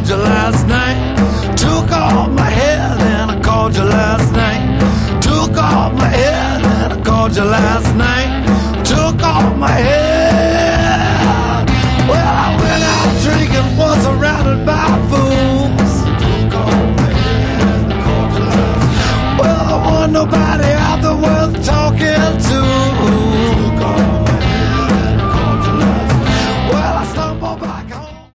called you last night. Took off my head and I called you last night. Took off my head and I called you last night. Took off my head.